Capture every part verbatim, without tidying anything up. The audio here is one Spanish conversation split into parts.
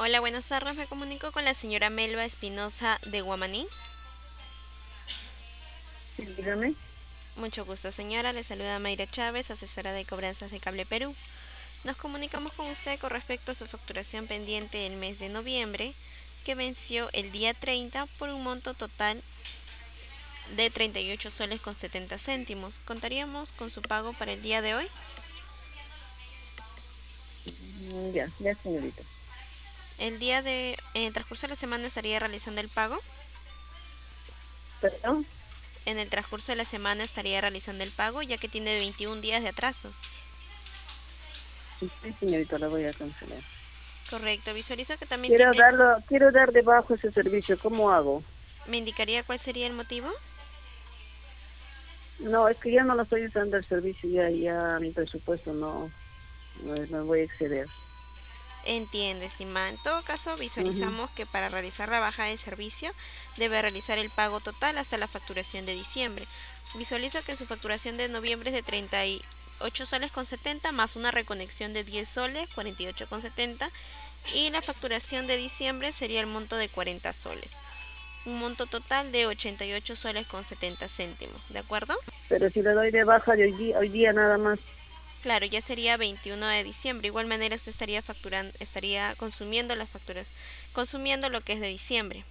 Hola, buenas tardes. Me comunico con la señora Melba Espinosa de Guamaní. Sí, dígame. Mucho gusto, señora. Le saluda Mayra Chávez, asesora de cobranzas de Cable Perú. Nos comunicamos con usted con respecto a su facturación pendiente del mes de noviembre, que venció el día treinta por un monto total de treinta y ocho soles con setenta céntimos. ¿Contaríamos con su pago para el día de hoy? Mm, Ya, ya, señorita. El día de, en el transcurso de la semana estaría realizando el pago. ¿Perdón? En el transcurso de la semana estaría realizando el pago, ya que tiene veintiún días de atraso. Sí, señorita, la voy a cancelar. Correcto. Visualizo que también Quiero tiene. darlo, quiero dar de bajo ese servicio. ¿Cómo hago? ¿Me indicaría cuál sería el motivo? No, es que ya no lo estoy usando el servicio, ya, ya mi presupuesto no, no me voy a exceder. Entiende, estimada. En todo caso, Ujú. visualizamos que para realizar la baja de servicio debe realizar el pago total hasta la facturación de diciembre. Visualizo que su facturación de noviembre es de treinta y ocho soles con setenta más una reconexión de diez soles, cuarenta y ocho con setenta, y la facturación de diciembre sería el monto de cuarenta soles. Un monto total de ochenta y ocho soles con setenta céntimos, ¿de acuerdo? Pero si le doy de baja de hoy día, hoy día nada más, Claro, ya sería veintiuno de diciembre. Igual manera usted estaría facturando, estaría consumiendo las facturas, consumiendo lo que es de diciembre.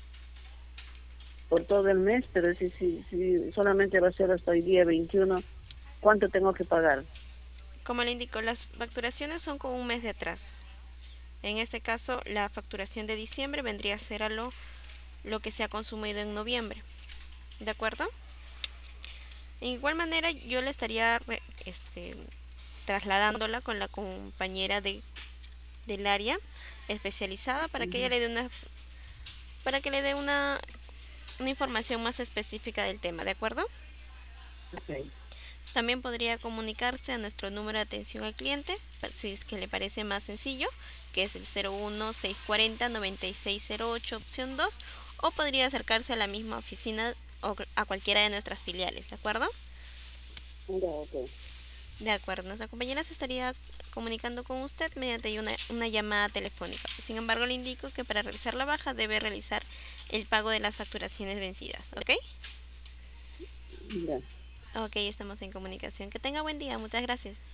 por todo el mes, pero si, si, si solamente va a ser hasta hoy día veintiuno, ¿cuánto tengo que pagar? Como le indico, las facturaciones son con un mes de atraso. En este caso, la facturación de diciembre vendría a ser a lo, lo que se ha consumido en noviembre. ¿De acuerdo? En igual manera, yo le estaría re- este, trasladándola con la compañera de, del área especializada para que ella Ujú. le dé una, para que le dé una, una información más específica del tema. ¿De acuerdo? Ok. También podría comunicarse a nuestro número de atención al cliente, si es que le parece más sencillo, que es el cero uno seis cuatro cero nueve seis cero ocho opción dos, o podría acercarse a la misma oficina o a cualquiera de nuestras filiales, ¿de acuerdo? Ya, ok. De acuerdo, nuestra compañera se estaría comunicando con usted mediante una, una llamada telefónica. Sin embargo, le indico que para realizar la baja debe realizar el pago de las facturaciones vencidas, ¿ok? Ya. Ok, estamos en comunicación. Que tenga buen día, muchas gracias.